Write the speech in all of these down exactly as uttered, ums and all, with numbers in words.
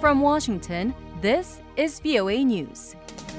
From Washington, this is V O A News.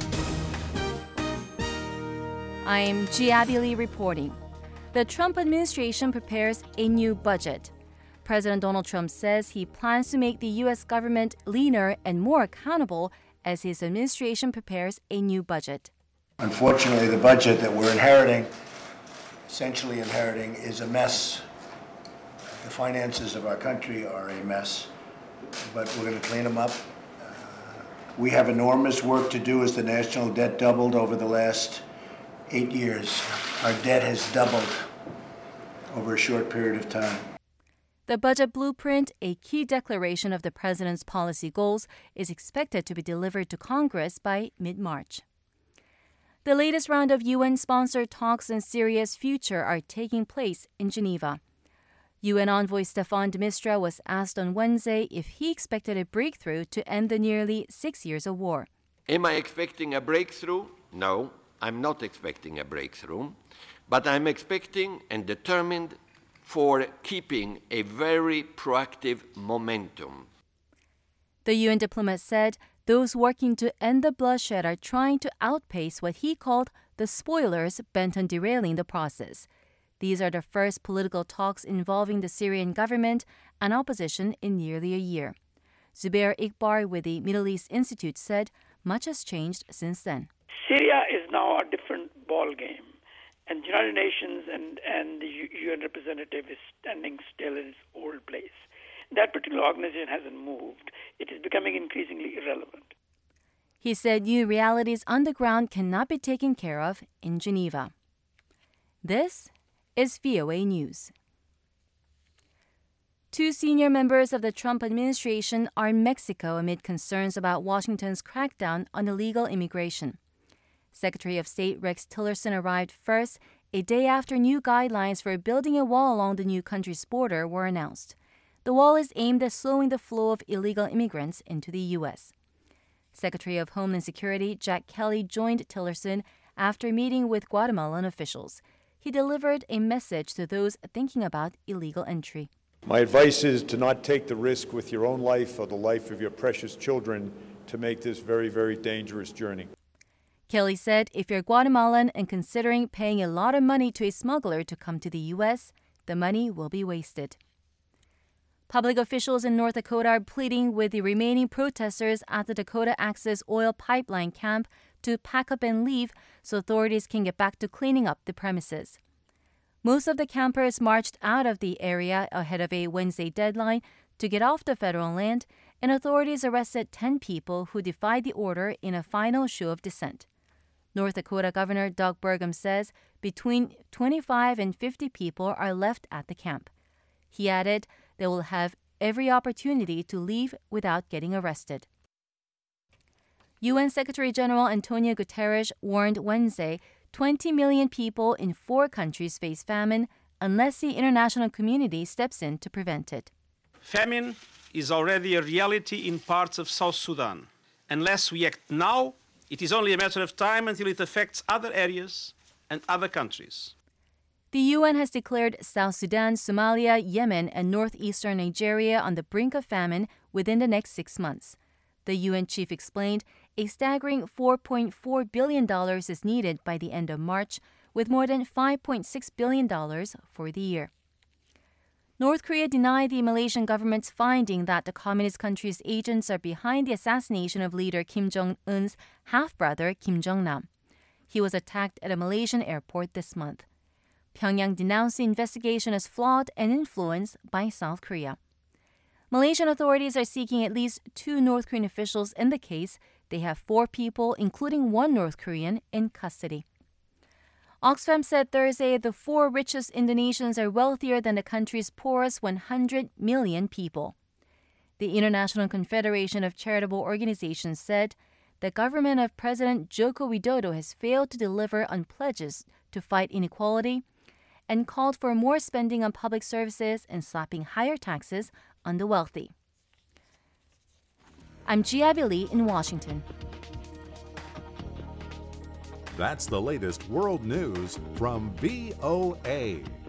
I'm Ji Abby Lee reporting. The Trump administration prepares a new budget. President Donald Trump says he plans to make the U S government leaner and more accountable as his administration prepares a new budget. Unfortunately, the budget that we're inheriting, essentially inheriting, is a mess. The finances of our country are a mess, but we're going to clean them up. Uh, we have enormous work to do as the national debt doubled over the last eight years. Our debt has doubled over a short period of time. The budget blueprint, a key declaration of the president's policy goals, is expected to be delivered to Congress by mid-March. The latest round of U N-sponsored talks on Syria's future are taking place in Geneva. U N envoy Staffan de Mistura was asked on Wednesday if he expected a breakthrough to end the nearly six years of war. Am I expecting a breakthrough? No, I'm not expecting a breakthrough, but I'm expecting and determined for keeping a very proactive momentum. The U N diplomat said those working to end the bloodshed are trying to outpace what he called the spoilers bent on derailing the process. These are the first political talks involving the Syrian government and opposition in nearly a year. Zubair Iqbar with the Middle East Institute said much has changed since then. Syria is now a different ballgame, and the United Nations and, and the U N representative is standing still in its old place. That particular organization hasn't moved. It is becoming increasingly irrelevant. He said new realities on the ground cannot be taken care of in Geneva. This is V O A News. Two senior members of the Trump administration are in Mexico amid concerns about Washington's crackdown on illegal immigration. Secretary of State Rex Tillerson arrived first, a day after new guidelines for building a wall along the new country's border were announced. The wall is aimed at slowing the flow of illegal immigrants into the U S. Secretary of Homeland Security Jack Kelly joined Tillerson after meeting with Guatemalan officials. He delivered a message to those thinking about illegal entry. My advice is to not take the risk with your own life or the life of your precious children to make this very, very dangerous journey. Kelly said if you're Guatemalan and considering paying a lot of money to a smuggler to come to the U S, the money will be wasted. Public officials in North Dakota are pleading with the remaining protesters at the Dakota Access Oil Pipeline camp to pack up and leave so authorities can get back to cleaning up the premises. Most of the campers marched out of the area ahead of a Wednesday deadline to get off the federal land, and authorities arrested ten people who defied the order in a final show of dissent. North Dakota Governor Doug Burgum says between twenty-five and fifty people are left at the camp. He added they will have every opportunity to leave without getting arrested. U N Secretary General Antonio Guterres warned Wednesday twenty million people in four countries face famine unless the international community steps in to prevent it. Famine is already a reality in parts of South Sudan. Unless we act now, it is only a matter of time until it affects other areas and other countries. The U N has declared South Sudan, Somalia, Yemen, and northeastern Nigeria on the brink of famine within the next six months. The U N chief explained a staggering four point four billion dollars is needed by the end of March, with more than five point six billion dollars for the year. North Korea denied the Malaysian government's finding that the communist country's agents are behind the assassination of leader Kim Jong-un's half-brother Kim Jong-nam. He was attacked at a Malaysian airport this month. Pyongyang denounced the investigation as flawed and influenced by South Korea. Malaysian authorities are seeking at least two North Korean officials in the case. They have four people, including one North Korean, in custody. Oxfam said Thursday the four richest Indonesians are wealthier than the country's poorest one hundred million people. The International Confederation of Charitable Organizations said the government of President Joko Widodo has failed to deliver on pledges to fight inequality and called for more spending on public services and slapping higher taxes on the wealthy. I'm Ji Abby Lee in Washington. That's the latest world news from V O A.